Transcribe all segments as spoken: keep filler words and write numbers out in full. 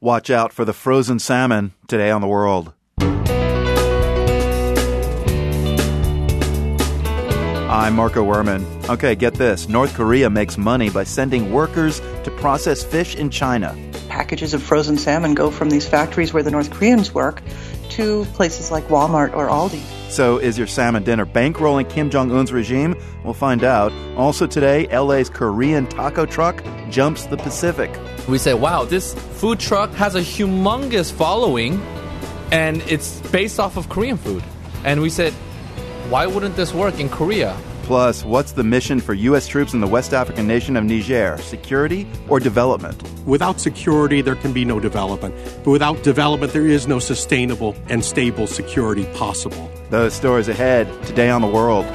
Watch out for the frozen salmon today on The World. I'm Marco Werman. Okay, get this. North Korea makes money by sending workers to process fish in China. Packages of frozen salmon go from these factories where the North Koreans work to places like Walmart or Aldi. So is your salmon dinner bankrolling Kim Jong-un's regime? We'll find out. Also today, L A's Korean taco truck jumps the Pacific. We say, wow, this food truck has a humongous following, and it's based off of Korean food. And we said, why wouldn't this work in Korea? Plus, what's the mission for U S troops in the West African nation of Niger? Security or development? Without security, there can be no development. But without development, there is no sustainable and stable security possible. Those stories ahead today on The World.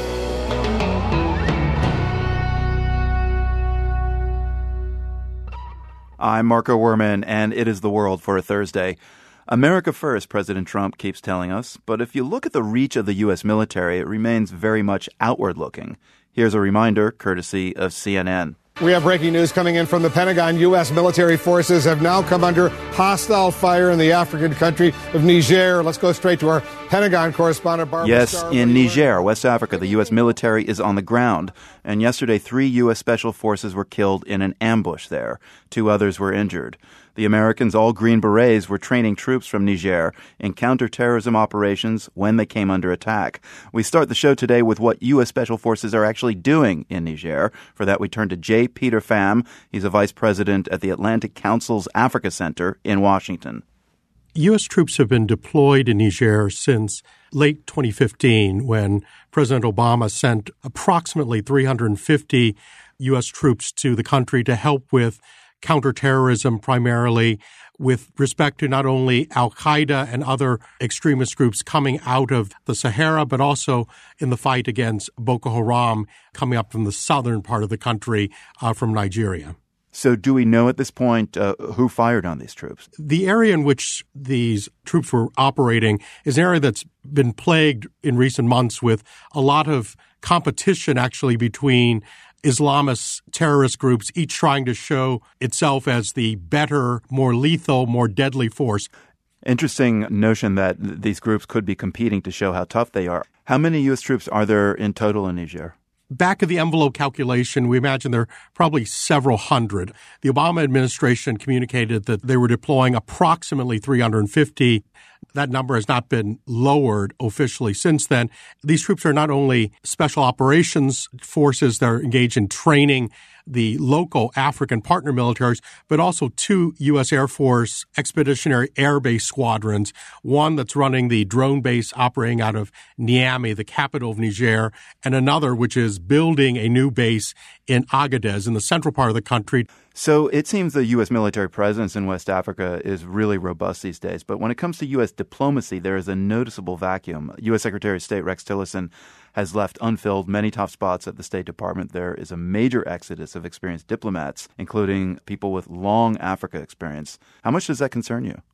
I'm Marco Werman, and it is The World for a Thursday. America first, President Trump keeps telling us, but if you look at the reach of the U S military, it remains very much outward-looking. Here's a reminder, courtesy of C N N. We have breaking news coming in from the Pentagon. U S military forces have now come under hostile fire in the African country of Niger. Let's go straight to our Pentagon correspondent, Barbara Yes, Starr. in Niger, West Africa, the U S military is on the ground. And yesterday, three U S special forces were killed in an ambush there. Two others were injured. The Americans, all Green Berets, were training troops from Niger in counterterrorism operations when they came under attack. We start the show today with what U S Special Forces are actually doing in Niger. For that, we turn to J. Peter Pham. He's a vice president at the Atlantic Council's Africa Center in Washington. U S troops have been deployed in Niger since late twenty fifteen, when President Obama sent approximately three hundred fifty U S troops to the country to help with counterterrorism, primarily with respect to not only al-Qaeda and other extremist groups coming out of the Sahara, but also in the fight against Boko Haram coming up from the southern part of the country uh, from Nigeria. So do we know at this point uh, who fired on these troops? The area in which these troops were operating is an area that's been plagued in recent months with a lot of competition, actually, between Islamist terrorist groups, each trying to show itself as the better, more lethal, more deadly force. Interesting notion that these groups could be competing to show how tough they are. How many U S troops are there in total in Niger? Back of the envelope calculation, we imagine there are probably several hundred. The Obama administration communicated that they were deploying approximately three hundred fifty. That number has not been lowered officially since then. These troops are not only special operations forces that are engaged in training the local African partner militaries, but also two U S. Air Force Expeditionary Air Base squadrons, one that's running the drone base operating out of Niamey, the capital of Niger, and another which is building a new base in Agadez in the central part of the country. So it seems the U S military presence in West Africa is really robust these days. But when it comes to U S diplomacy, there is a noticeable vacuum. U S. Secretary of State Rex Tillerson has left unfilled many top spots at the State Department. There is a major exodus of experienced diplomats, including people with long Africa experience. How much does that concern you?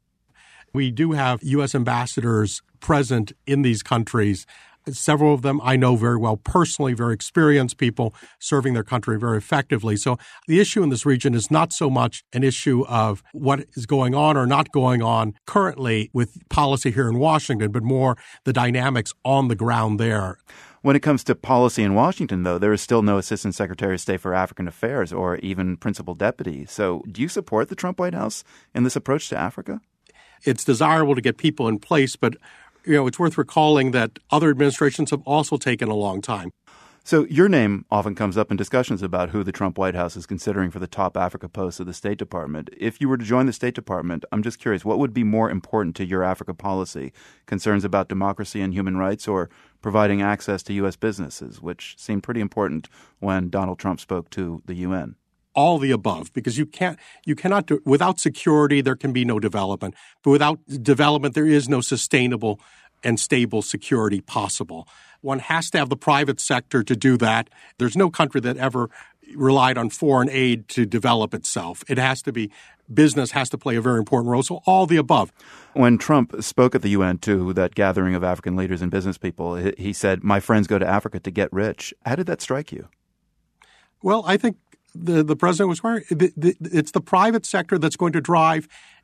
We do have U S ambassadors present in these countries. Several of them I know very well personally, very experienced people serving their country very effectively. So the issue in this region is not so much an issue of what is going on or not going on currently with policy here in Washington, but more the dynamics on the ground there. When it comes to policy in Washington, though, there is still no Assistant Secretary of State for African Affairs or even Principal Deputy. So do you support the Trump White House in this approach to Africa? It's desirable to get people in place, but you know, it's worth recalling that other administrations have also taken a long time. So your name often comes up in discussions about who the Trump White House is considering for the top Africa post of the State Department. If you were to join the State Department, I'm just curious, what would be more important to your Africa policy? Concerns about democracy and human rights, or providing access to U S businesses, which seemed pretty important when Donald Trump spoke to the U N? All the above, because you can't, you cannot do, without security, there can be no development. But without development, there is no sustainable and stable security possible. One has to have the private sector to do that. There's no country that ever relied on foreign aid to develop itself. It has to be, business has to play a very important role. So all the above. When Trump spoke at the U N to that gathering of African leaders and business people, he said, "My friends go to Africa to get rich." How did that strike you? Well, I think The, the president was right. It's the private sector that's going to drive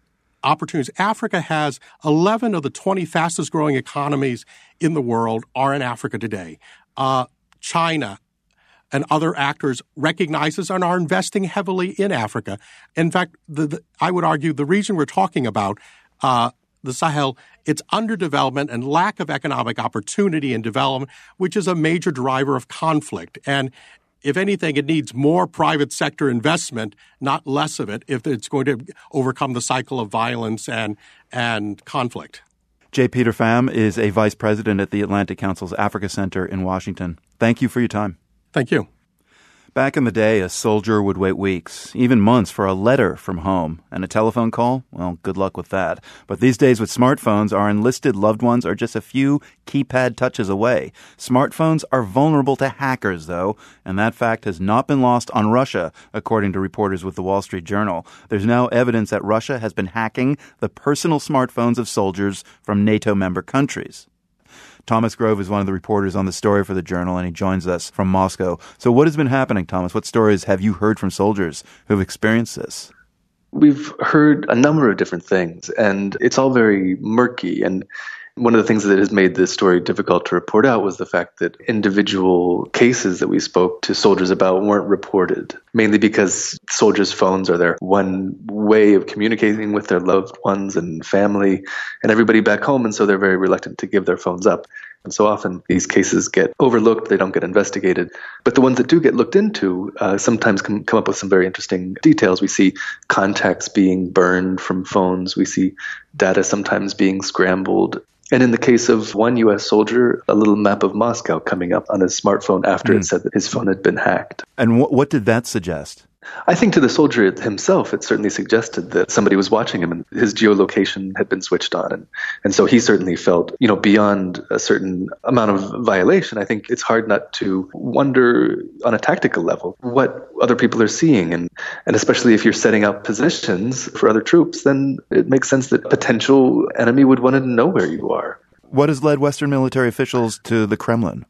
opportunities. Africa has eleven of the twenty fastest growing economies in the world are in Africa today. Uh, China and other actors recognize this and are investing heavily in Africa. In fact, the, the, I would argue the region we're talking about, uh, the Sahel, it's underdevelopment and lack of economic opportunity and development, which is a major driver of conflict. And if anything, it needs more private sector investment, not less of it, if it's going to overcome the cycle of violence and and conflict. J. Peter Pham is a vice president at the Atlantic Council's Africa Center in Washington. Thank you for your time. Thank you. Back in the day, a soldier would wait weeks, even months, for a letter from home. And a telephone call? Well, good luck with that. But these days with smartphones, our enlisted loved ones are just a few keypad touches away. Smartphones are vulnerable to hackers, though, and that fact has not been lost on Russia, according to reporters with the Wall Street Journal. There's now evidence that Russia has been hacking the personal smartphones of soldiers from NATO member countries. Thomas Grove is one of the reporters on the story for the Journal, and he joins us from Moscow. So what has been happening, Thomas? What stories have you heard from soldiers who've experienced this? We've heard a number of different things, and it's all very murky. And one of the things that has made this story difficult to report out was the fact that individual cases that we spoke to soldiers about weren't reported, mainly because soldiers' phones are their one way of communicating with their loved ones and family and everybody back home, and so they're very reluctant to give their phones up. And so often these cases get overlooked, they don't get investigated. But the ones that do get looked into uh, sometimes come, come up with some very interesting details. We see contacts being burned from phones. We see data sometimes being scrambled. And in the case of one U S soldier, a little map of Moscow coming up on his smartphone after mm. it said that his phone had been hacked. And wh- what did that suggest? I think to the soldier himself, it certainly suggested that somebody was watching him and his geolocation had been switched on. And, and so he certainly felt, you know, beyond a certain amount of violation. I think it's hard not to wonder on a tactical level what other people are seeing. And, and especially if you're setting up positions for other troops, then it makes sense that a potential enemy would want to know where you are. What has led Western military officials to the Kremlin?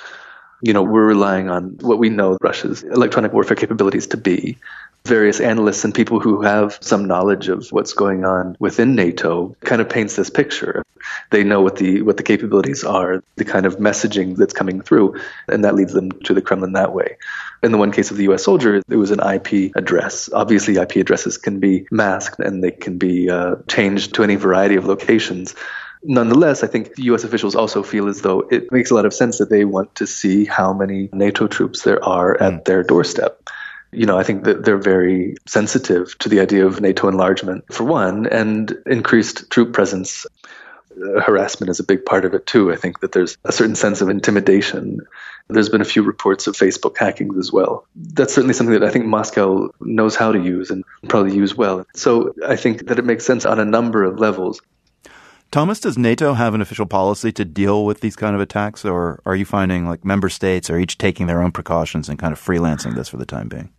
You know, we're relying on what we know Russia's electronic warfare capabilities to be. Various analysts and people who have some knowledge of what's going on within NATO kind of paints this picture. They know what the what the capabilities are, the kind of messaging that's coming through, and that leads them to the Kremlin that way. In the one case of the U S soldier, it was an I P address. Obviously, I P addresses can be masked and they can be uh, changed to any variety of locations. Nonetheless, I think U S officials also feel as though it makes a lot of sense that they want to see how many NATO troops there are at mm. their doorstep. You know, I think that they're very sensitive to the idea of NATO enlargement, for one, and increased troop presence. Uh, harassment is a big part of it, too. I think that there's a certain sense of intimidation. There's been a few reports of Facebook hackings as well. That's certainly something that I think Moscow knows how to use and probably use well. So I think that it makes sense on a number of levels. Thomas, does NATO have an official policy to deal with these kind of attacks, or are you finding like member states are each taking their own precautions and kind of freelancing this for the time being?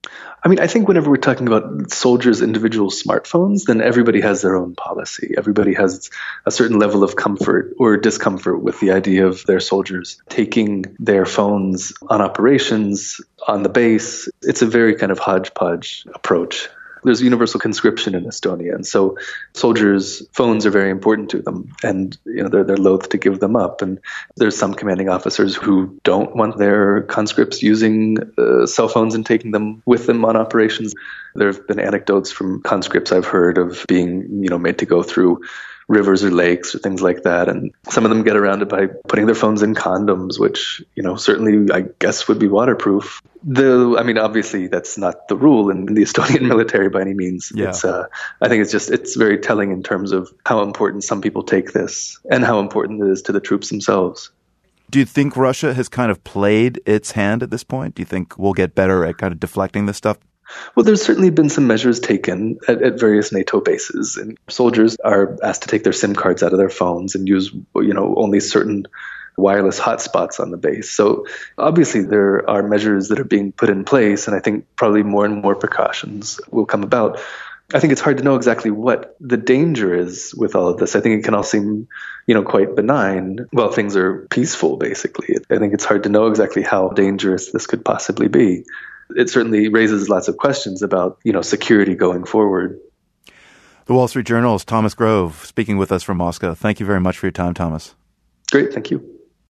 I mean, I think whenever we're talking about soldiers' individual smartphones, then everybody has their own policy. Everybody has a certain level of comfort or discomfort with the idea of their soldiers taking their phones on operations, on the base. It's a very kind of hodgepodge approach. There's universal conscription in Estonia, and so soldiers' phones are very important to them, and you know they're they're loath to give them up. And there's some commanding officers who don't want their conscripts using uh, cell phones and taking them with them on operations. There have been anecdotes from conscripts I've heard of being you know made to go through rivers or lakes or things like that. And some of them get around it by putting their phones in condoms, which, you know, certainly I guess would be waterproof. The, I mean, obviously that's not the rule in, in the Estonian military by any means. Yeah. It's, uh, I think it's just, it's very telling in terms of how important some people take this and how important it is to the troops themselves. Do you think Russia has kind of played its hand at this point? Do you think we'll get better at kind of deflecting this stuff? Well, there's certainly been some measures taken at, at various NATO bases, and soldiers are asked to take their SIM cards out of their phones and use, you know, only certain wireless hotspots on the base. So obviously there are measures that are being put in place, and I think probably more and more precautions will come about. I think it's hard to know exactly what the danger is with all of this. I think it can all seem, you know, quite benign while things are peaceful, basically. I think it's hard to know exactly how dangerous this could possibly be. It certainly raises lots of questions about, you know, security going forward. The Wall Street Journal's Thomas Grove speaking with us from Moscow. Thank you very much for your time, Thomas. Great, thank you.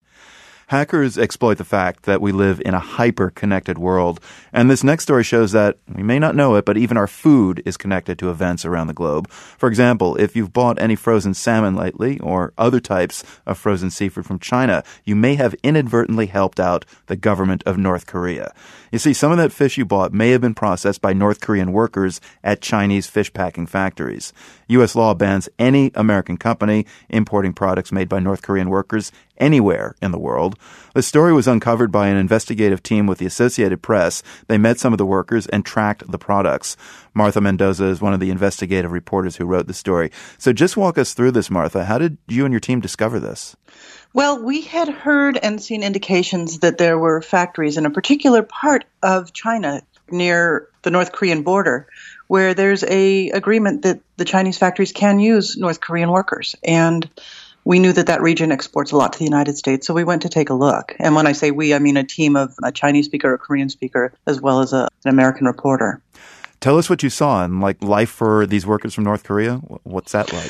Hackers exploit the fact that we live in a hyper-connected world. And this next story shows that, we may not know it, but even our food is connected to events around the globe. For example, if you've bought any frozen salmon lately, or other types of frozen seafood from China, you may have inadvertently helped out the government of North Korea. You see, some of that fish you bought may have been processed by North Korean workers at Chinese fish packing factories. U S law bans any American company importing products made by North Korean workers anywhere in the world. The story was uncovered by an investigative team with the Associated Press. They met some of the workers and tracked the products. Martha Mendoza is one of the investigative reporters who wrote the story. So just walk us through this, Martha. How did you and your team discover this? Well, we had heard and seen indications that there were factories in a particular part of China near the North Korean border where there's a agreement that the Chinese factories can use North Korean workers. And we knew that that region exports a lot to the United States, so we went to take a look. And when I say we, I mean a team of a Chinese speaker, a Korean speaker, as well as a, an American reporter. Tell us what you saw and like life for these workers from North Korea. What's that like?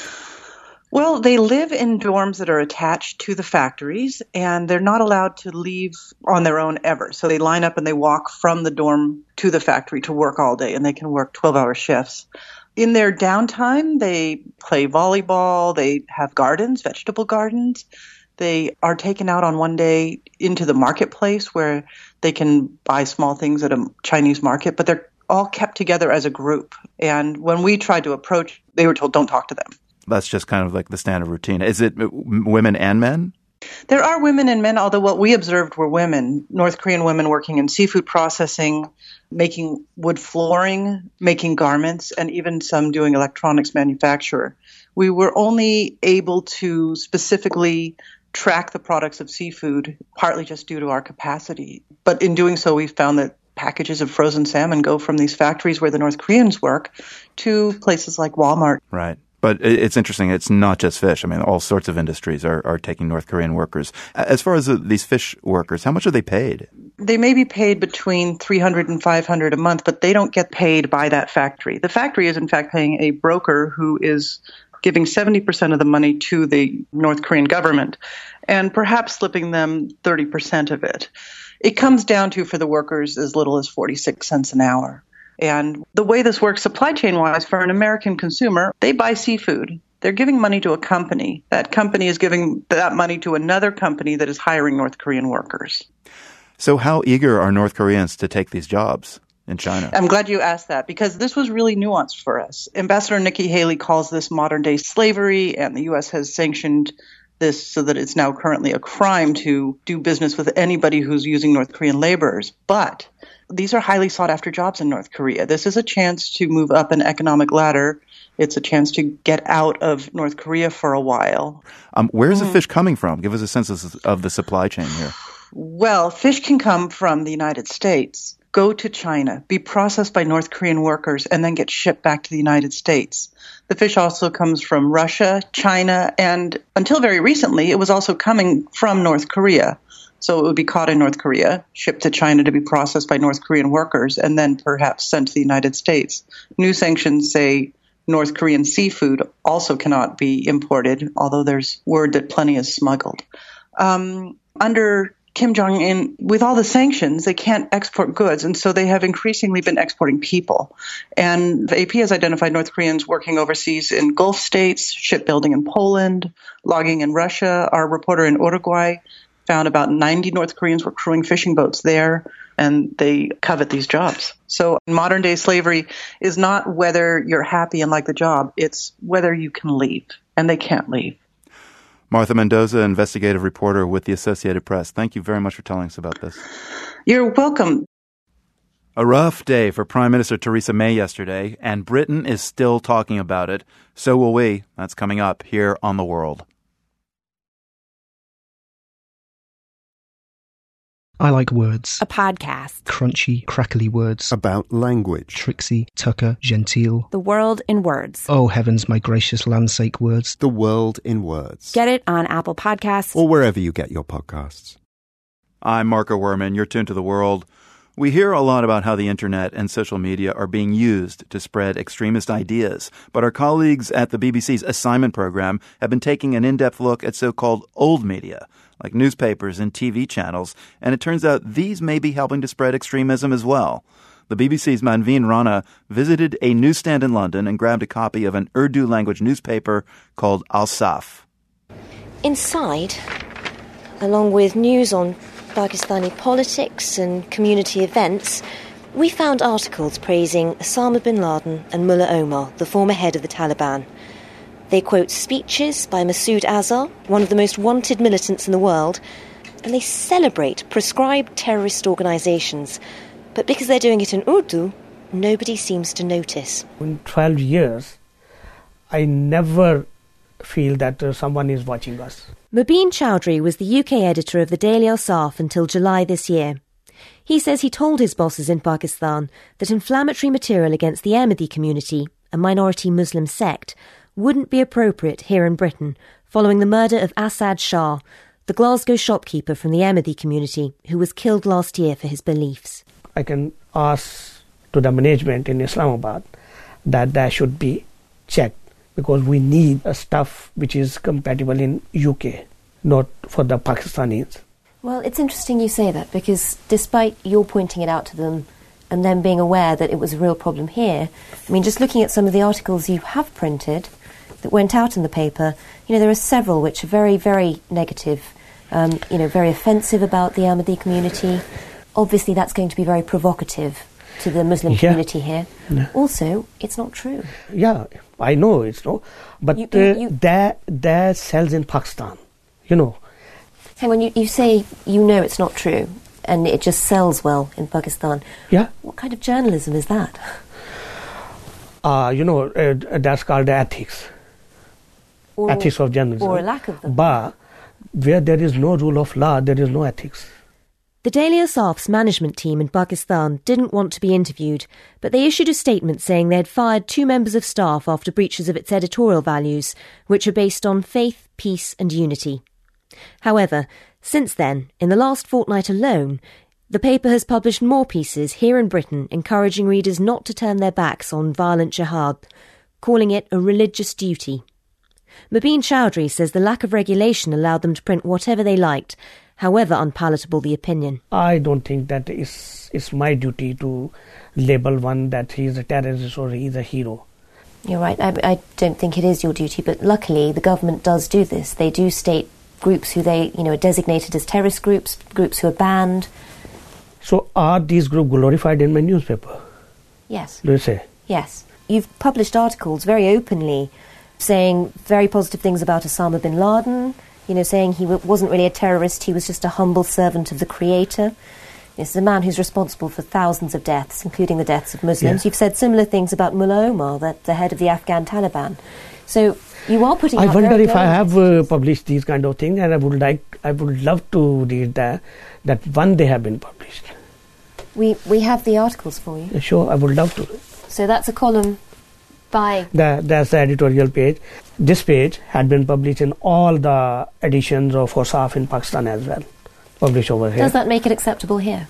Well, they live in dorms that are attached to the factories, and they're not allowed to leave on their own ever. So they line up and they walk from the dorm to the factory to work all day, and they can work twelve-hour shifts. In their downtime, they play volleyball, they have gardens, vegetable gardens. They are taken out on one day into the marketplace where they can buy small things at a Chinese market, but they're all kept together as a group. And when we tried to approach, they were told, don't talk to them. That's just kind of like the standard routine. Is it women and men? There are women and men, although what we observed were women, North Korean women working in seafood processing, making wood flooring, making garments, and even some doing electronics manufacture. We were only able to specifically track the products of seafood, partly just due to our capacity. But in doing so, we found that packages of frozen salmon go from these factories where the North Koreans work to places like Walmart. Right. But it's interesting. It's not just fish. I mean, all sorts of industries are, are taking North Korean workers. As far as the, these fish workers, how much are they paid? They may be paid between three hundred dollars and five hundred dollars a month, but they don't get paid by that factory. The factory is, in fact, paying a broker who is giving seventy percent of the money to the North Korean government and perhaps slipping them thirty percent of it. It comes down to, for the workers, as little as forty-six cents an hour. And the way this works supply chain-wise for an American consumer, they buy seafood. They're giving money to a company. That company is giving that money to another company that is hiring North Korean workers. So how eager are North Koreans to take these jobs in China? I'm glad you asked that because this was really nuanced for us. Ambassador Nikki Haley calls this modern-day slavery, and the U S has sanctioned this so that it's now currently a crime to do business with anybody who's using North Korean laborers. But these are highly sought-after jobs in North Korea. This is a chance to move up an economic ladder. It's a chance to get out of North Korea for a while. Um, where's mm. the fish coming from? Give us a sense of, of the supply chain here. Well, fish can come from the United States, go to China, be processed by North Korean workers, and then get shipped back to the United States. The fish also comes from Russia, China, and until very recently, it was also coming from North Korea. So it would be caught in North Korea, shipped to China to be processed by North Korean workers, and then perhaps sent to the United States. New sanctions say North Korean seafood also cannot be imported, although there's word that plenty is smuggled. Um, under Kim Jong-un, with all the sanctions, they can't export goods, and so they have increasingly been exporting people. And the A P has identified North Koreans working overseas in Gulf states, shipbuilding in Poland, logging in Russia. Our reporter in Uruguay found about ninety North Koreans were crewing fishing boats there, and they covet these jobs. So modern-day slavery is not whether you're happy and like the job, it's whether you can leave, and they can't leave. Martha Mendoza, investigative reporter with the Associated Press. Thank you very much for telling us about this. You're welcome. A rough day for Prime Minister Theresa May yesterday, and Britain is still talking about it. So will we. That's coming up here on The World. I Like Words. A podcast. Crunchy, crackly words. About language. Trixie, Tucker, genteel. The world in words. Oh, heavens, my gracious landsake words. The world in words. Get it on Apple Podcasts. Or wherever you get your podcasts. I'm Marco Werman. You're tuned to The World. We hear a lot about how the internet and social media are being used to spread extremist ideas, but our colleagues at the B B C's assignment program have been taking an in-depth look at so-called old media, like newspapers and T V channels, and it turns out these may be helping to spread extremism as well. The B B C's Manveen Rana visited a newsstand in London and grabbed a copy of an Urdu language newspaper called Al Saf. Inside, along with news on Pakistani politics and community events, we found articles praising Osama bin Laden and Mullah Omar, the former head of the Taliban. They quote speeches by Masood Azhar, one of the most wanted militants in the world, and they celebrate proscribed terrorist organisations. But because they're doing it in Urdu, nobody seems to notice. In twelve years, I never feel that uh, someone is watching us. Mubin Chowdhury was the U K editor of the Daily Al Saf until July this year. He says he told his bosses in Pakistan that inflammatory material against the Ahmadi community, a minority Muslim sect, wouldn't be appropriate here in Britain following the murder of Asad Shah, the Glasgow shopkeeper from the Ahmadi community who was killed last year for his beliefs. I can ask to the management in Islamabad that that should be checked, because we need a stuff which is compatible in U K, not for the Pakistanis. Well, it's interesting you say that, because despite your pointing it out to them and them being aware that it was a real problem here, I mean, just looking at some of the articles you have printed that went out in the paper, you know, there are several which are very, very negative, um, you know, very offensive about the Ahmadi community. Obviously, that's going to be very provocative to the Muslim yeah. community here. No. Also, it's not true. Yeah, I know it's no, but you, you, you, uh, that that sells in Pakistan, you know. Hang on, you, you say you know it's not true, and it just sells well in Pakistan. Yeah. What kind of journalism is that? Uh, you know, uh, that's called ethics. Or, ethics of journalism. Or a lack of them. But where there is no rule of law, there is no ethics. The Daily Al Saf's management team in Pakistan didn't want to be interviewed, but they issued a statement saying they had fired two members of staff after breaches of its editorial values, which are based on faith, peace and unity. However, since then, in the last fortnight alone, the paper has published more pieces here in Britain encouraging readers not to turn their backs on violent jihad, calling it a religious duty. Mubin Chowdhury says the lack of regulation allowed them to print whatever they liked, however unpalatable the opinion. I don't think that it's, it's my duty to label one that he is a terrorist or he is a hero. You're right, I, I don't think it is your duty, but luckily the government does do this. They do state groups who they, you know, are designated as terrorist groups, groups who are banned. So are these groups glorified in my newspaper? Yes. Do you say? Yes. You've published articles very openly saying very positive things about Osama bin Laden, you know, saying he w- wasn't really a terrorist, he was just a humble servant of the Creator. This is a man who's responsible for thousands of deaths, including the deaths of Muslims. Yeah. You've said similar things about Mullah Omar, that the head of the Afghan Taliban. So you are putting I out wonder very if I have uh, published these kind of things, and I would like, I would love to read that, that one they have been published. We we have the articles for you. Yeah, sure, I would love to. So that's a column by... The, that's the editorial page. This page had been published in all the editions of Al Saf in Pakistan as well, published over here. Does that make it acceptable here?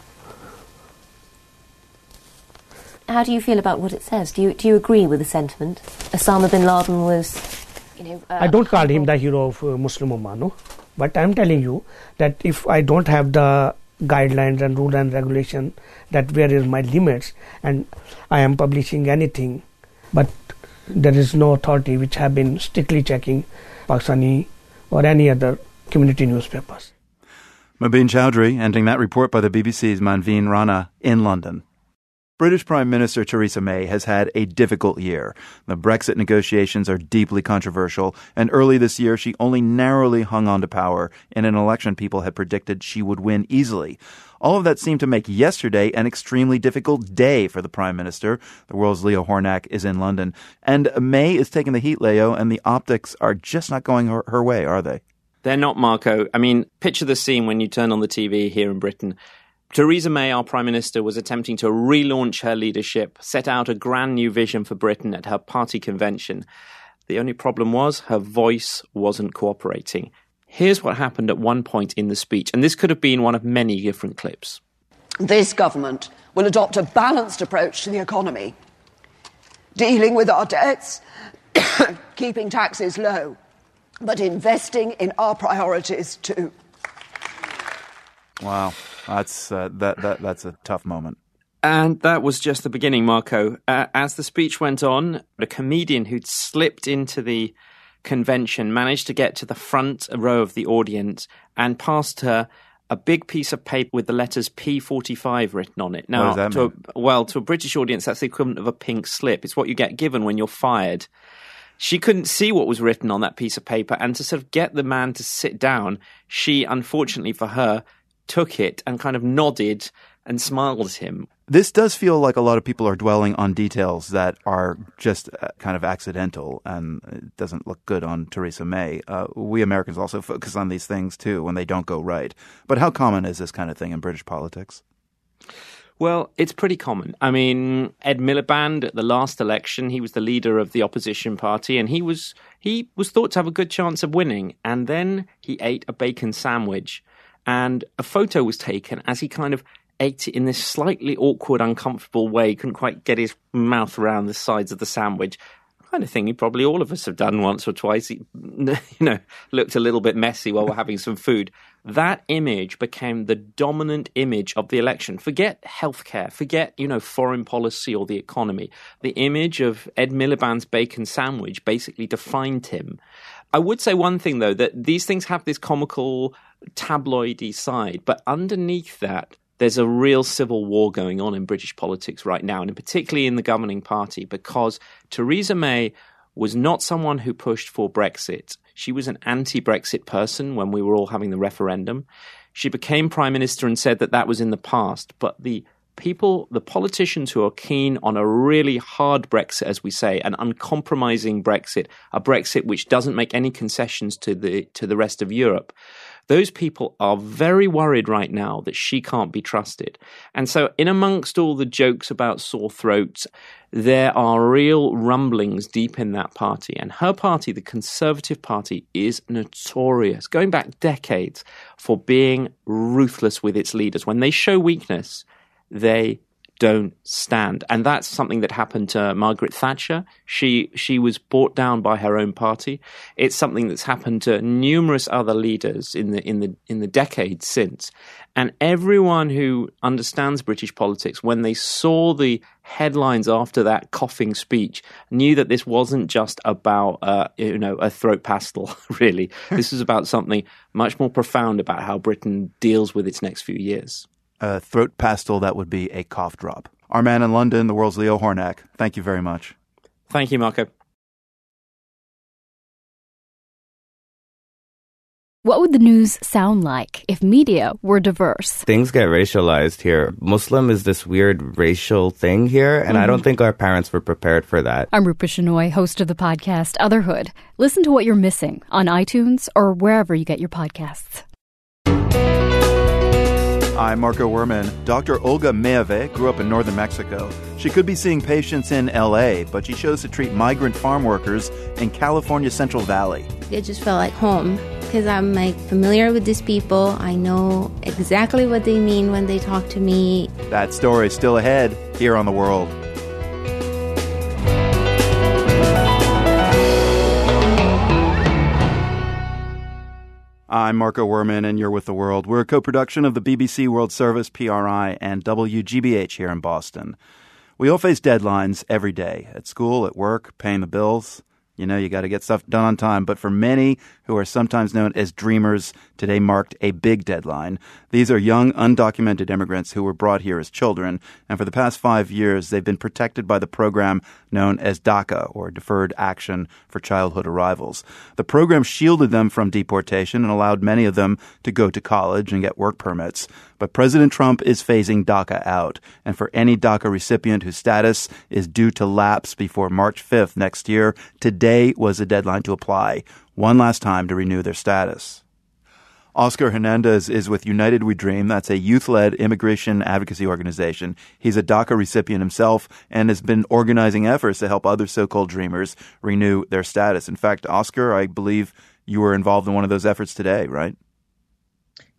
How do you feel about what it says? Do you do you agree with the sentiment? Osama bin Laden was, you know... Uh, I don't call him the hero of uh, Muslim Ummah, no? But I'm telling you that if I don't have the guidelines and rule and regulation, that where is my limits, and I am publishing anything, but there is no authority which have been strictly checking Pakistani or any other community newspapers. Mubin Chowdhury ending that report by the B B C's Manveen Rana in London. British Prime Minister Theresa May has had a difficult year. The Brexit negotiations are deeply controversial, and early this year she only narrowly hung on to power in an election people had predicted she would win easily. All of that seemed to make yesterday an extremely difficult day for the Prime Minister. The World's Leo Hornak is in London. And May is taking the heat, Leo, and the optics are just not going her, her way, are they? They're not, Marco. I mean, picture the scene when you turn on the T V here in Britain. Theresa May, our Prime Minister, was attempting to relaunch her leadership, set out a grand new vision for Britain at her party convention. The only problem was her voice wasn't cooperating. Here's what happened at one point in the speech, and this could have been one of many different clips. This government will adopt a balanced approach to the economy, dealing with our debts, keeping taxes low, but investing in our priorities too. Wow, that's uh, that that that's a tough moment. And that was just the beginning, Marco. Uh, as the speech went on, a comedian who'd slipped into the convention managed to get to the front row of the audience and passed her a big piece of paper with the letters P forty-five written on it. Now, what does that to mean? A, well, to a British audience, that's the equivalent of a pink slip. It's what you get given when you're fired. She couldn't see what was written on that piece of paper, and to sort of get the man to sit down, she, unfortunately for her, took it and kind of nodded and smiled at him. This does feel like a lot of people are dwelling on details that are just uh, kind of accidental, and it doesn't look good on Theresa May. Uh, we Americans also focus on these things, too, when they don't go right. But how common is this kind of thing in British politics? Well, it's pretty common. I mean, Ed Miliband at the last election, he was the leader of the opposition party, and he was he was thought to have a good chance of winning. And then he ate a bacon sandwich, and a photo was taken as he kind of ate it in this slightly awkward, uncomfortable way. He couldn't quite get his mouth around the sides of the sandwich. Kind of thing he probably all of us have done once or twice. He, you know, looked a little bit messy while we're having some food. That image became the dominant image of the election. Forget healthcare, forget, you know, foreign policy or the economy. The image of Ed Miliband's bacon sandwich basically defined him. I would say one thing, though, that these things have this comical, tabloidy side, but underneath that, there's a real civil war going on in British politics right now, and particularly in the governing party, because Theresa May was not someone who pushed for Brexit. She was an anti-Brexit person when we were all having the referendum. She became prime minister and said that that was in the past, but the people, the politicians who are keen on a really hard Brexit, as we say, an uncompromising Brexit, a Brexit which doesn't make any concessions to the to the rest of Europe, those people are very worried right now that she can't be trusted. And so in amongst all the jokes about sore throats, there are real rumblings deep in that party. And her party, the Conservative Party, is notorious, going back decades, for being ruthless with its leaders. When they show weakness, they don't stand. And that's something that happened to Margaret Thatcher. She she was brought down by her own party. It's something that's happened to numerous other leaders in the in the in the decades since. And everyone who understands British politics, when they saw the headlines after that coughing speech, knew that this wasn't just about uh, you know a throat pastel, really. This was about something much more profound about how Britain deals with its next few years. A throat pastel that would be a cough drop. Our man in London, the world's Leo Hornak. Thank you very much. Thank you, Marco. What would the news sound like if media were diverse? Things get racialized here. Muslim is this weird racial thing here, and mm-hmm. I don't think our parents were prepared for that. I'm Rupa Shenoy, host of the podcast Otherhood. Listen to what you're missing on iTunes or wherever you get your podcasts. I'm Marco Werman. Doctor Olga Meave grew up in northern Mexico. She could be seeing patients in L A, but she chose to treat migrant farm workers in California's Central Valley. It just felt like home because I'm like familiar with these people. I know exactly what they mean when they talk to me. That story is still ahead here on The World. I'm Marco Werman, and you're with The World. We're a co-production of the B B C World Service, P R I, and W G B H here in Boston. We all face deadlines every day, at school, at work, paying the bills. You know, you got to get stuff done on time. But for many who are sometimes known as dreamers, today marked a big deadline. These are young, undocumented immigrants who were brought here as children. And for the past five years, they've been protected by the program known as DACA, or Deferred Action for Childhood Arrivals. The program shielded them from deportation and allowed many of them to go to college and get work permits. But President Trump is phasing DACA out. And for any DACA recipient whose status is due to lapse before March fifth next year, today was the deadline to apply one last time to renew their status. Oscar Hernandez is with United We Dream. That's a youth-led immigration advocacy organization. He's a DACA recipient himself and has been organizing efforts to help other so-called dreamers renew their status. In fact, Oscar, I believe you were involved in one of those efforts today, right?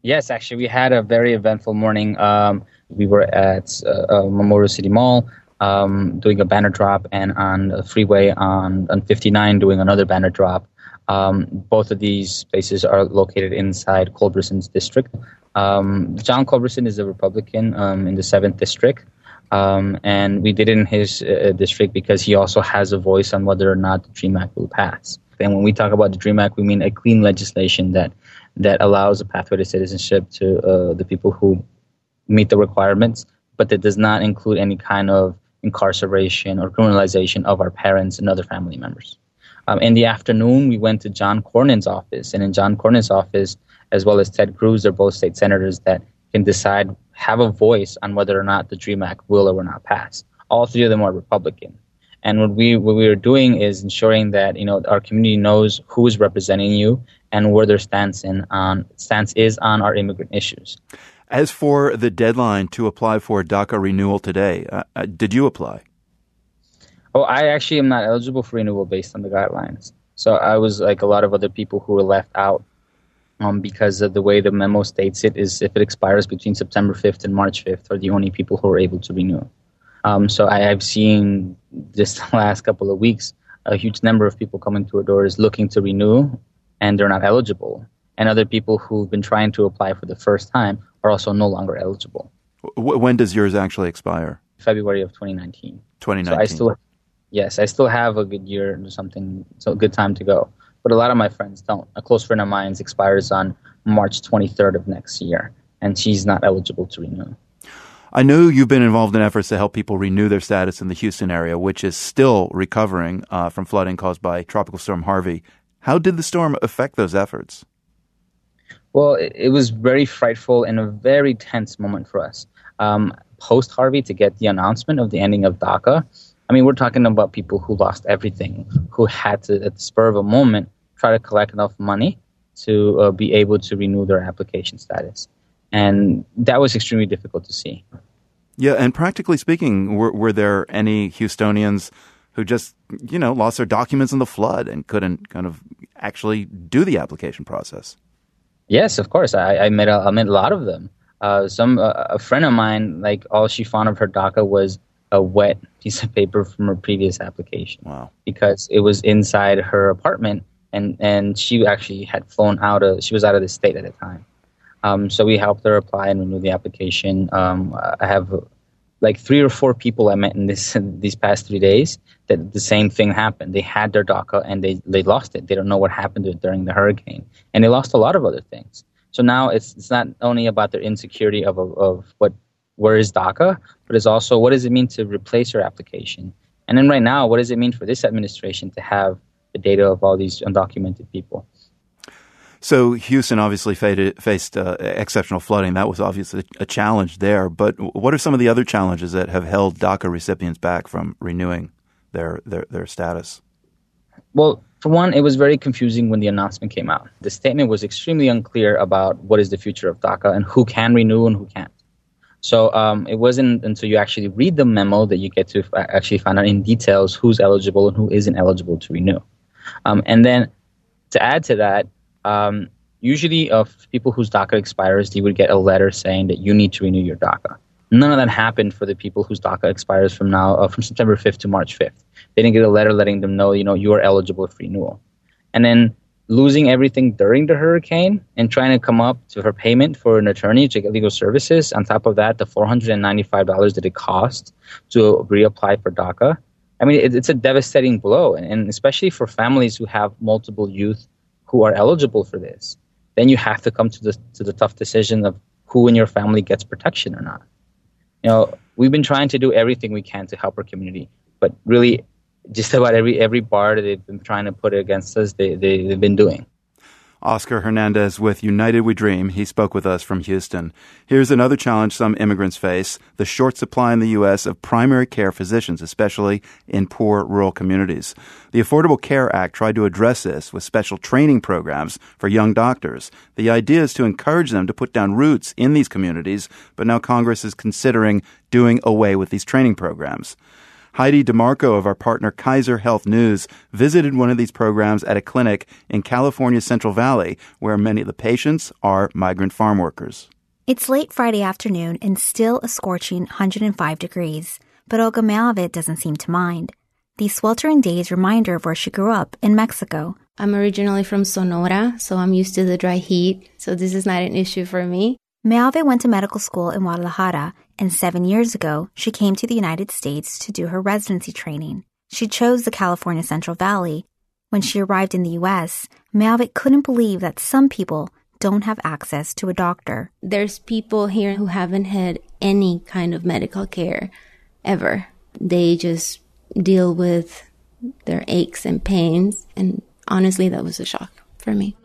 Yes, actually, we had a very eventful morning. Um, we were at uh, uh, Memorial City Mall um, doing a banner drop, and on the freeway on, on fifty-nine doing another banner drop. Um, both of these places are located inside Culberson's district. Um, John Culberson is a Republican um, in the seventh district, um, and we did it in his uh, district because he also has a voice on whether or not the DREAM Act will pass. And when we talk about the DREAM Act, we mean a clean legislation that that allows a pathway to citizenship to uh, the people who meet the requirements, but that does not include any kind of incarceration or criminalization of our parents and other family members. Um, in the afternoon, we went to John Cornyn's office, and in John Cornyn's office, as well as Ted Cruz, they're both state senators that can decide, have a voice on whether or not the DREAM Act will or will not pass. All three of them are Republican. And what we what we are doing is ensuring that, you know, our community knows who is representing you and where their stance in on stance is on our immigrant issues. As for the deadline to apply for DACA renewal today, uh, uh, did you apply? Oh, I actually am not eligible for renewal based on the guidelines. So I was like a lot of other people who were left out um, because of the way the memo states it is if it expires between September fifth and March fifth are the only people who are able to renew. Um, so I have seen just the last couple of weeks a huge number of people coming to our doors looking to renew, and they're not eligible. And other people who've been trying to apply for the first time are also no longer eligible. W- when does yours actually expire? February of twenty nineteen. twenty nineteen. So I still, yes, I still have a good year or something, so a good time to go. But a lot of my friends don't. A close friend of mine expires on March twenty-third of next year, and she's not eligible to renew. I know you've been involved in efforts to help people renew their status in the Houston area, which is still recovering uh, from flooding caused by Tropical Storm Harvey. How did the storm affect those efforts? Well, it, it was very frightful and a very tense moment for us. Um, Post-Harvey, to get the announcement of the ending of DACA, I mean, we're talking about people who lost everything, who had to, at the spur of a moment, try to collect enough money to uh, be able to renew their application status. And that was extremely difficult to see. Yeah, and practically speaking, were, were there any Houstonians who just, you know, lost their documents in the flood and couldn't kind of actually do the application process? Yes, of course. I, I met a, I met a lot of them. Uh, some uh, a friend of mine, like all she found of her DACA was a wet piece of paper from her previous application. Wow! Because it was inside her apartment, and, and she actually had flown out of. She was out of the state at the time. Um, so we helped her apply and renew the application. Um, I have uh, like three or four people I met in this in these past three days that the same thing happened. They had their DACA and they, they lost it. They don't know what happened to it during the hurricane. And they lost a lot of other things. So now it's it's not only about their insecurity of, of, of what where is DACA, but it's also what does it mean to replace your application? And then right now, what does it mean for this administration to have the data of all these undocumented people? So Houston obviously faded, faced uh, exceptional flooding. That was obviously a challenge there. But what are some of the other challenges that have held DACA recipients back from renewing their their, their status? Well, for one, it was very confusing when the announcement came out. The statement was extremely unclear about what is the future of DACA and who can renew and who can't. So um, it wasn't until you actually read the memo that you get to f- actually find out in details who's eligible and who isn't eligible to renew. Um, and then to add to that, Um, usually of people whose DACA expires, they would get a letter saying that you need to renew your DACA. None of that happened for the people whose DACA expires from now, uh, from September fifth to March fifth. They didn't get a letter letting them know, you know, you are eligible for renewal. And then losing everything during the hurricane and trying to come up to her payment for an attorney to get legal services. On top of that, the four hundred ninety-five dollars that it cost to reapply for DACA. I mean, it, it's a devastating blow, and, and especially for families who have multiple youth who are eligible for this. Then you have to come to the to the tough decision of who in your family gets protection or not. You know, we've been trying to do everything we can to help our community, but really, just about every every bar that they've been trying to put against us, they, they they've been doing. Oscar Hernandez with United We Dream. He spoke with us from Houston. Here's another challenge some immigrants face, the short supply in the U S of primary care physicians, especially in poor rural communities. The Affordable Care Act tried to address this with special training programs for young doctors. The idea is to encourage them to put down roots in these communities, but now Congress is considering doing away with these training programs. Heidi DeMarco of our partner Kaiser Health News visited one of these programs at a clinic in California's Central Valley, where many of the patients are migrant farm workers. It's late Friday afternoon and still a scorching one hundred five degrees, but Olga Meave doesn't seem to mind. These sweltering days remind her of where she grew up in Mexico. I'm originally from Sonora, so I'm used to the dry heat, so this is not an issue for me. Meave went to medical school in Guadalajara, and seven years ago, she came to the United States to do her residency training. She chose the California Central Valley. When she arrived in the U S, Meave couldn't believe that some people don't have access to a doctor. There's people here who haven't had any kind of medical care ever. They just deal with their aches and pains, and honestly, that was a shock for me.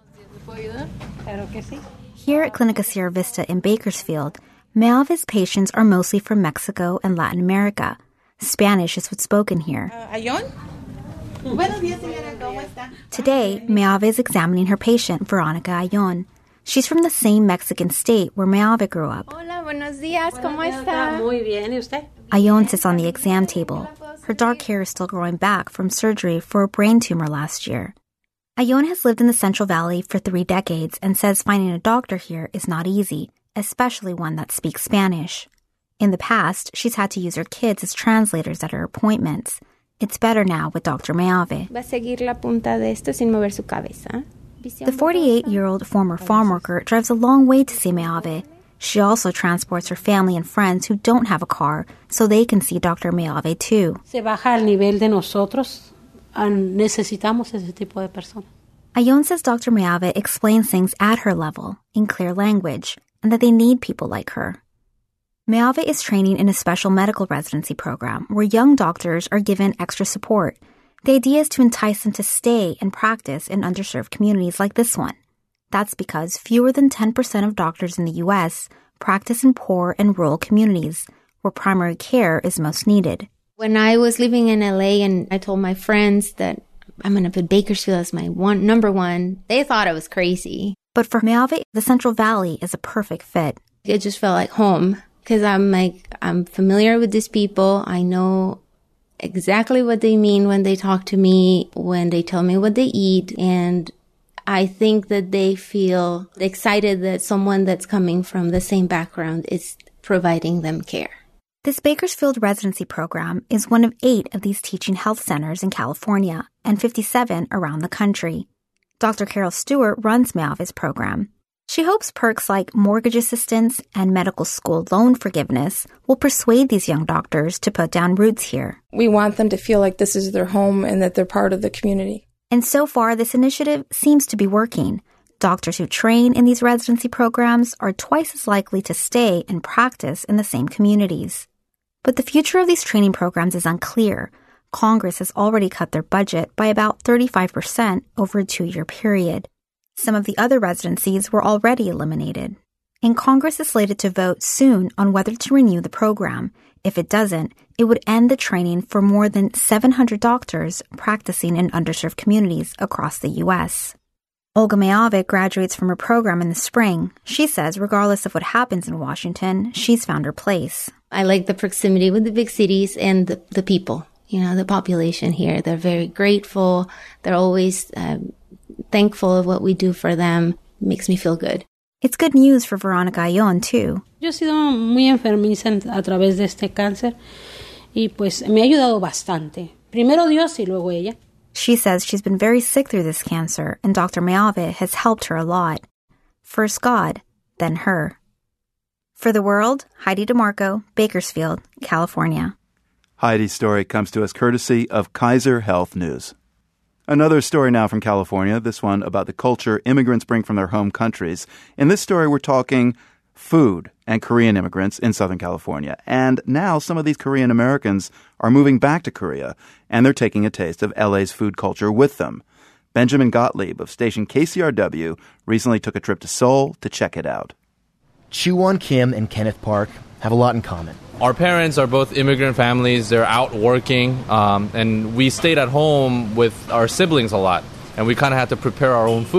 Here at Clinica Sierra Vista in Bakersfield, Meave's patients are mostly from Mexico and Latin America. Spanish is what's spoken here. Today, Meave is examining her patient, Veronica Ayon. She's from the same Mexican state where Meave grew up. Hola, buenos días, ¿cómo está? Muy bien, ¿y usted? Ayon sits on the exam table. Her dark hair is still growing back from surgery for a brain tumor last year. Ayon has lived in the Central Valley for three decades and says finding a doctor here is not easy, especially one that speaks Spanish. In the past, she's had to use her kids as translators at her appointments. It's better now with Doctor Meave. Va a seguir la punta de esto sin mover su cabeza. The forty-eight-year-old former farm worker drives a long way to see Meave. She also transports her family and friends who don't have a car so they can see Doctor Meave too. Se baja al nivel de nosotros. Necesitamos ese tipo de personas. Ayon says Doctor Meave explains things at her level, in clear language, and that they need people like her. Meave is training in a special medical residency program where young doctors are given extra support. The idea is to entice them to stay and practice in underserved communities like this one. That's because fewer than ten percent of doctors in the U S practice in poor and rural communities, where primary care is most needed. When I was living in L A and I told my friends that I'm going to put Bakersfield as my one number one, they thought I was crazy. But for Meave, the Central Valley is a perfect fit. It just felt like home because I'm like, I'm familiar with these people. I know exactly what they mean when they talk to me, when they tell me what they eat. And I think that they feel excited that someone that's coming from the same background is providing them care. This Bakersfield residency program is one of eight of these teaching health centers in California and fifty-seven around the country. Doctor Carol Stewart runs Meave's program. She hopes perks like mortgage assistance and medical school loan forgiveness will persuade these young doctors to put down roots here. We want them to feel like this is their home and that they're part of the community. And so far, this initiative seems to be working. Doctors who train in these residency programs are twice as likely to stay and practice in the same communities. But the future of these training programs is unclear. Congress has already cut their budget by about thirty-five percent over a two-year period. Some of the other residencies were already eliminated. And Congress is slated to vote soon on whether to renew the program. If it doesn't, it would end the training for more than seven hundred doctors practicing in underserved communities across the U S. Olga Meave graduates from her program in the spring. She says regardless of what happens in Washington, she's found her place. I like the proximity with the big cities and the, the people, you know, the population here. They're very grateful. They're always uh, thankful of what we do for them. It makes me feel good. It's good news for Veronica Ayon, too. Yo he sido muy enfermiza a través de este cáncer y pues me ha ayudado bastante. Primero Dios y luego ella. She says she's been very sick through this cancer, and Doctor Meave has helped her a lot. First God, then her. For the World, Heidi DeMarco, Bakersfield, California. Heidi's story comes to us courtesy of Kaiser Health News. Another story now from California, this one about the culture immigrants bring from their home countries. In this story, we're talking food and Korean immigrants in Southern California. And now some of these Korean Americans are moving back to Korea, and they're taking a taste of L A's food culture with them. Benjamin Gottlieb of station K C R W recently took a trip to Seoul to check it out. Choo-won Kim and Kenneth Park have a lot in common. Our parents are both immigrant families. They're out working, um, and we stayed at home with our siblings a lot, and we kind of had to prepare our own food.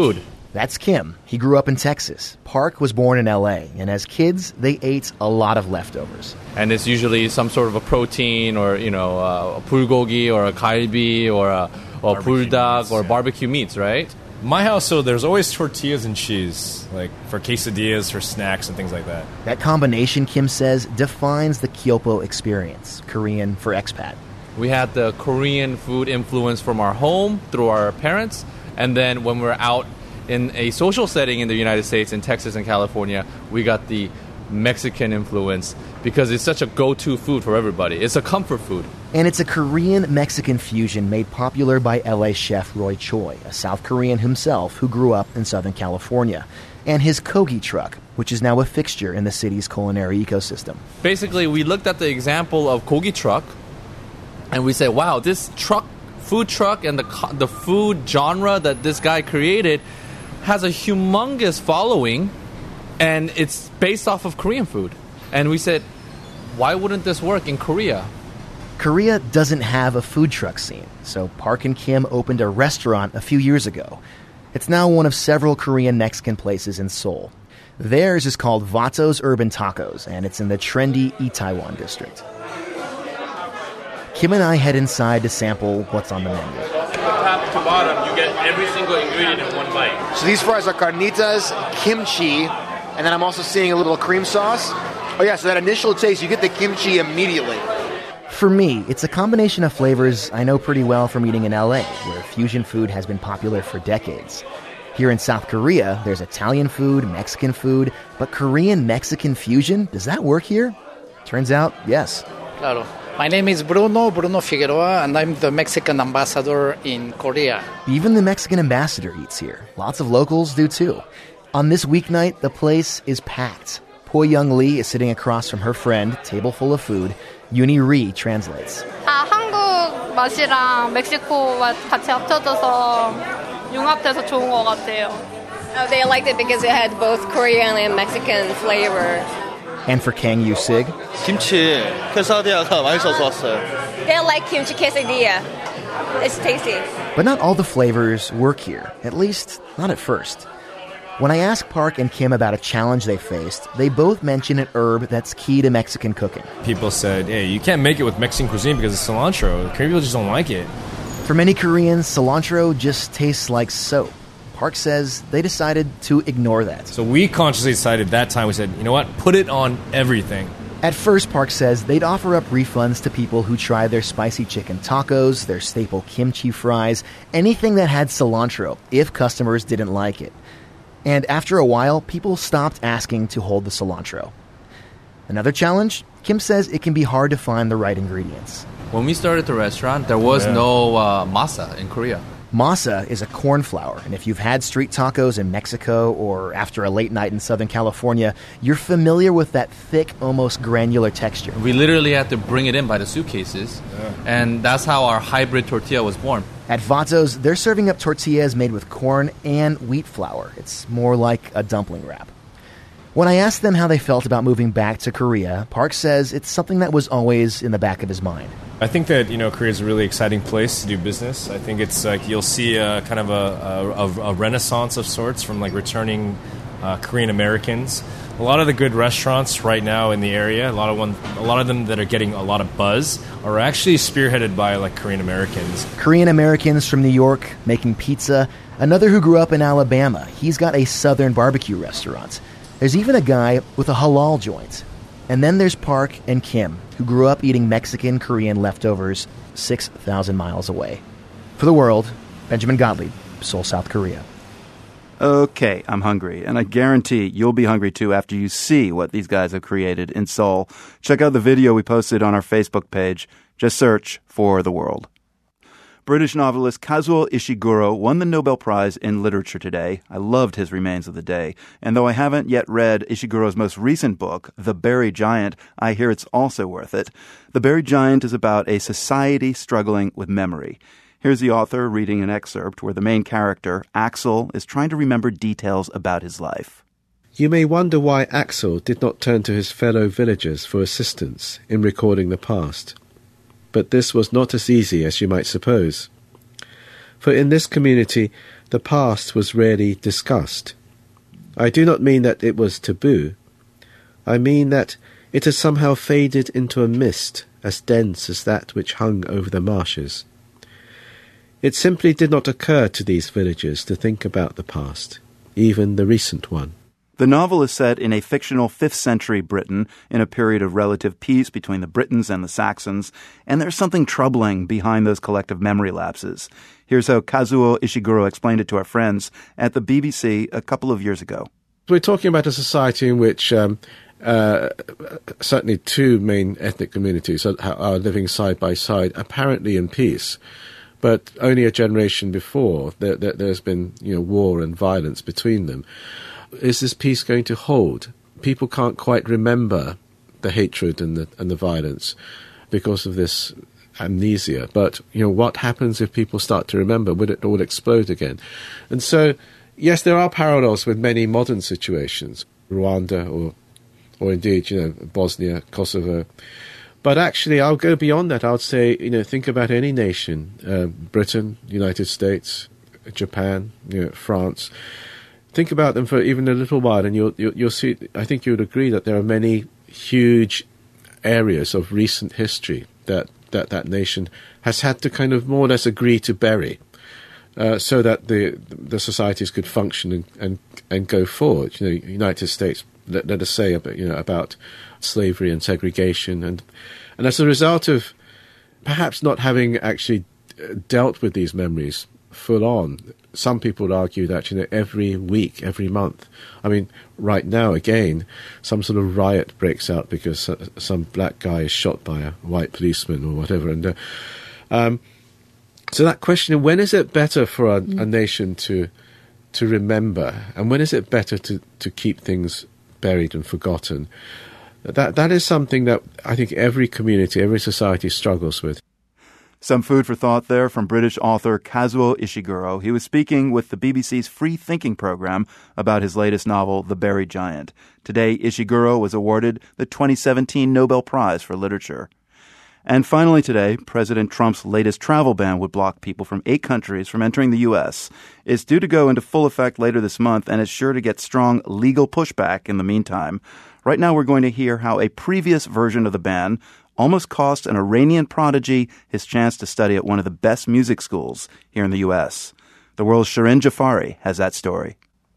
That's Kim. He grew up in Texas. Park was born in L A, and as kids, they ate a lot of leftovers. And it's usually some sort of a protein or, you know, uh, a bulgogi or a kalbi or a, or a puldak or barbecue meats, right? My household, there's always tortillas and cheese, like for quesadillas, for snacks and things like that. That combination, Kim says, defines the Kyopo experience, Korean for expat. We had the Korean food influence from our home through our parents, and then when we're out in a social setting in the United States, in Texas and California, we got the Mexican influence because it's such a go-to food for everybody. It's a comfort food. And it's a Korean-Mexican fusion made popular by L A chef Roy Choi, a South Korean himself who grew up in Southern California, and his Kogi truck, which is now a fixture in the city's culinary ecosystem. Basically, we looked at the example of Kogi truck, and we said, wow, this truck, food truck and the the food genre that this guy created has a humongous following, and it's based off of Korean food. And we said, why wouldn't this work in Korea? Korea doesn't have a food truck scene, so Park and Kim opened a restaurant a few years ago. It's now one of several Korean-Mexican places in Seoul. Theirs is called Vato's Urban Tacos, and it's in the trendy Itaewon district. Kim and I head inside to sample what's on the menu. Top to bottom, you get every single ingredient in one bite. So these fries are carnitas, kimchi, and then I'm also seeing a little cream sauce. Oh yeah, so that initial taste, you get the kimchi immediately. For me, it's a combination of flavors I know pretty well from eating in L A, where fusion food has been popular for decades. Here in South Korea, there's Italian food, Mexican food, but Korean-Mexican fusion, does that work here? Turns out, yes. Claro. My name is Bruno, Bruno Figueroa, and I'm the Mexican ambassador in Korea. Even the Mexican ambassador eats here. Lots of locals do too. On this weeknight, the place is packed. Po Young Lee is sitting across from her friend, table full of food. Yuni Ri translates. 다 한국 맛이랑 멕시코 맛 같이 합쳐져서 융합돼서 좋은 것 같아요. Oh, they liked it because it had both Korean and Mexican flavor. And for Kang Yu-sig, 김치 quesadilla 맛있어서 왔어요. They like kimchi quesadilla. It's tasty. But not all the flavors work here, at least not at first. When I asked Park and Kim about a challenge they faced, they both mentioned an herb that's key to Mexican cooking. People said, hey, you can't make it with Mexican cuisine because of cilantro. Korean people just don't like it. For many Koreans, cilantro just tastes like soap. Park says they decided to ignore that. So we consciously decided that time, we said, you know what, put it on everything. At first, Park says they'd offer up refunds to people who tried their spicy chicken tacos, their staple kimchi fries, anything that had cilantro, if customers didn't like it. And after a while, people stopped asking to hold the cilantro. Another challenge? Kim says it can be hard to find the right ingredients. When we started the restaurant, there was yeah. no uh, masa in Korea. Masa is a corn flour, and if you've had street tacos in Mexico or after a late night in Southern California, you're familiar with that thick, almost granular texture. We literally had to bring it in by the suitcases, yeah. and that's how our hybrid tortilla was born. At Vato's, they're serving up tortillas made with corn and wheat flour. It's more like a dumpling wrap. When I asked them how they felt about moving back to Korea, Park says it's something that was always in the back of his mind. I think that, you know, Korea is a really exciting place to do business. I think it's like you'll see a, kind of a, a, a renaissance of sorts from like returning uh, Korean Americans. A lot of the good restaurants right now in the area, a lot of one, a lot of them that are getting a lot of buzz, are actually spearheaded by like Korean Americans. Korean Americans from New York making pizza. Another who grew up in Alabama. He's got a Southern barbecue restaurant. There's even a guy with a halal joint. And then there's Park and Kim, who grew up eating Mexican Korean leftovers six thousand miles away. For The World, Benjamin Gottlieb, Seoul, South Korea. Okay, I'm hungry, and I guarantee you'll be hungry too after you see what these guys have created in Seoul. Check out the video we posted on our Facebook page. Just search for The World. British novelist Kazuo Ishiguro won the Nobel Prize in Literature today. I loved his Remains of the Day. And though I haven't yet read Ishiguro's most recent book, The Berry Giant, I hear it's also worth it. The Berry Giant is about a society struggling with memory. Here's the author reading an excerpt where the main character, Axel, is trying to remember details about his life. You may wonder why Axel did not turn to his fellow villagers for assistance in recording the past. But this was not as easy as you might suppose. For in this community, the past was rarely discussed. I do not mean that it was taboo. I mean that it has somehow faded into a mist as dense as that which hung over the marshes. It simply did not occur to these villagers to think about the past, even the recent one. The novel is set in a fictional fifth century Britain in a period of relative peace between the Britons and the Saxons, and there's something troubling behind those collective memory lapses. Here's how Kazuo Ishiguro explained it to our friends at the B B C a couple of years ago. We're talking about a society in which um, uh, certainly two main ethnic communities are, are living side by side, apparently in peace. But only a generation before, there, there, there's been you know war and violence between them. Is this peace going to hold? People can't quite remember the hatred and the and the violence because of this amnesia. But you know, what happens if people start to remember? Would it all explode again? And so, yes, there are parallels with many modern situations, Rwanda or or indeed, you know, Bosnia, Kosovo. But actually, I'll go beyond that. I would say, you know, think about any nation: uh, Britain, United States, Japan, you know, France. Think about them for even a little while, and you'll, you'll you'll see. I think you would agree that there are many huge areas of recent history that that, that nation has had to kind of more or less agree to bury, uh, so that the the societies could function and, and, and go forward. You know, United States. Let, let us say about you know about slavery and segregation, and and as a result of perhaps not having actually dealt with these memories full on. Some people would argue that, you know, every week, every month, I mean, right now, again, some sort of riot breaks out because some black guy is shot by a white policeman or whatever. And uh, um, so that question, when is it better for a, a nation to to remember, and when is it better to, to keep things buried and forgotten? That That is something that I think every community, every society struggles with. Some food for thought there from British author Kazuo Ishiguro. He was speaking with the B B C's Free Thinking program about his latest novel, The Buried Giant. Today, Ishiguro was awarded the twenty seventeen Nobel Prize for Literature. And finally today, President Trump's latest travel ban would block people from eight countries from entering the U S. It's due to go into full effect later this month and is sure to get strong legal pushback in the meantime. Right now, we're going to hear how a previous version of the ban almost cost an Iranian prodigy his chance to study at one of the best music schools here in the U S. The world's Shirin Jafari has that story.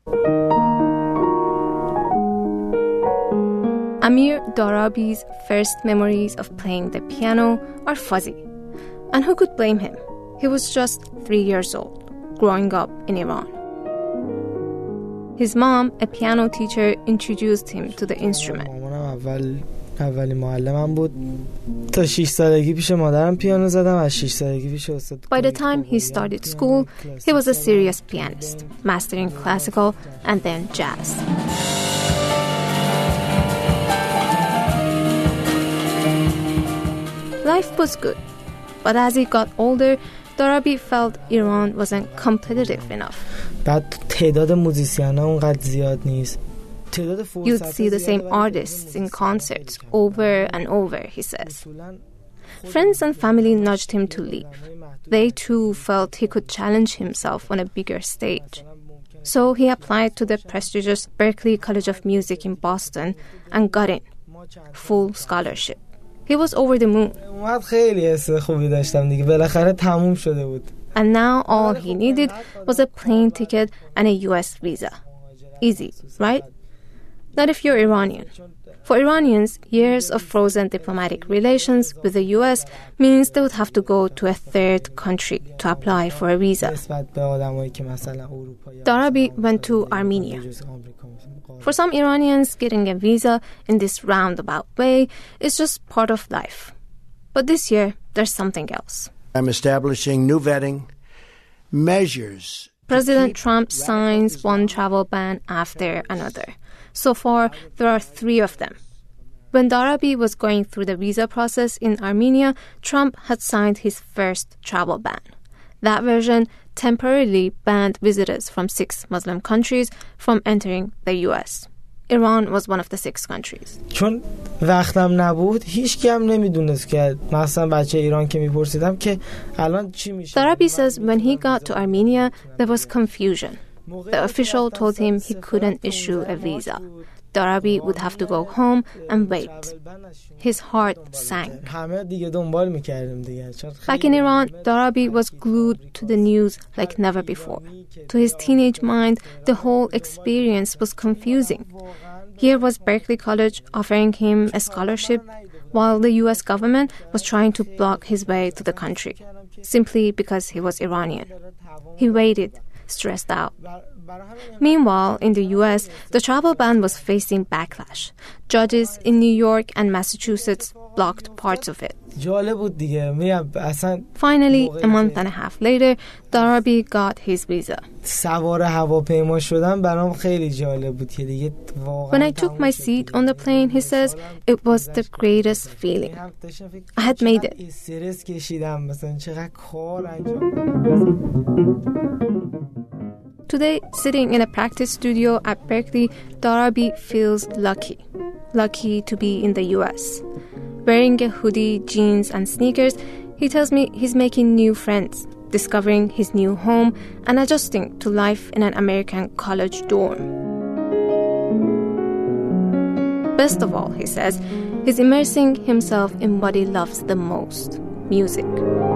Amir Darabi's first memories of playing the piano are fuzzy. And who could blame him? He was just three years old, growing up in Iran. His mom, a piano teacher, introduced him to the instrument. اولین معلمم بود تا شش سالگی پیش مادرم پیانو زدم از شش سالگی پیش استاد. By the time he started school, he was a serious pianist, mastering classical and then jazz. Life was good, but as he got older, Darabi felt Iran wasn't competitive enough. بعد تعداد موزیسیان‌ها اونقدر زیاد نیست. You'd see the same artists in concerts over and over, he says. Friends and family nudged him to leave. They too felt he could challenge himself on a bigger stage. So he applied to the prestigious Berklee College of Music in Boston and got in. Full scholarship. He was over the moon. And now all he needed was a plane ticket and a U S visa. Easy, right? Not if you're Iranian. For Iranians, years of frozen diplomatic relations with the U S means they would have to go to a third country to apply for a visa. Darabi went to Armenia. For some Iranians, getting a visa in this roundabout way is just part of life. But this year, there's something else. I'm establishing new vetting measures. President Trump signs one travel ban after another. So far, there are three of them. When Darabi was going through the visa process in Armenia, Trump had signed his first travel ban. That version temporarily banned visitors from six Muslim countries from entering the U S. Iran was one of the six countries. چون وقتم نبود هیچ کی هم نمیدونست که مثلا بچه ایران که میپرسیدم که الان چی میشه. Darabi says when he got to Armenia, there was confusion. The official told him he couldn't issue a visa. Darabi would have to go home and wait. His heart sank. Back in Iran, Darabi was glued to the news like never before. To his teenage mind, the whole experience was confusing. Here was Berkeley College offering him a scholarship, while the U S government was trying to block his way to the country, simply because he was Iranian. He waited, stressed out. Meanwhile, in the U S, the travel ban was facing backlash. Judges in New York and Massachusetts blocked parts of it. Finally, a month and a half later, Darabi got his visa. When I took my seat on the plane, he says, it was the greatest feeling. I had made it. Today, sitting in a practice studio at Berkeley, Darabi feels lucky. Lucky to be in the U S. Wearing a hoodie, jeans, and sneakers, he tells me he's making new friends, discovering his new home, and adjusting to life in an American college dorm. Best of all, he says, he's immersing himself in what he loves the most, music.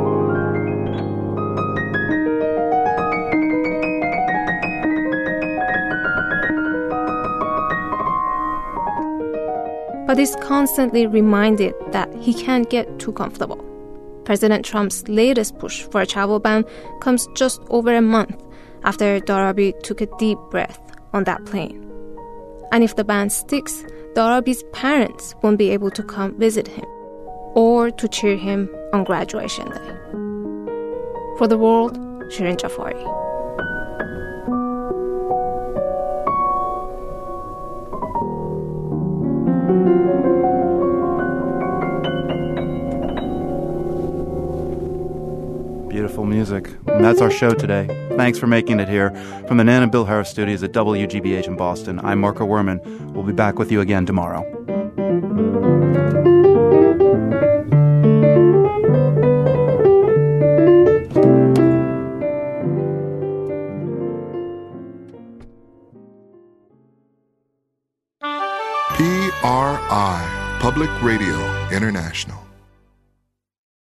But he's constantly reminded that he can't get too comfortable. President Trump's latest push for a travel ban comes just over a month after Darabi took a deep breath on that plane. And if the ban sticks, Darabi's parents won't be able to come visit him or to cheer him on graduation day. For the world, Shirin Jafari. Beautiful music. And that's our show today. Thanks for making it here. From the Nan and Bill Harris studios at W G B H in Boston, I'm Marco Werman. We'll be back with you again tomorrow. P R I, Public Radio International.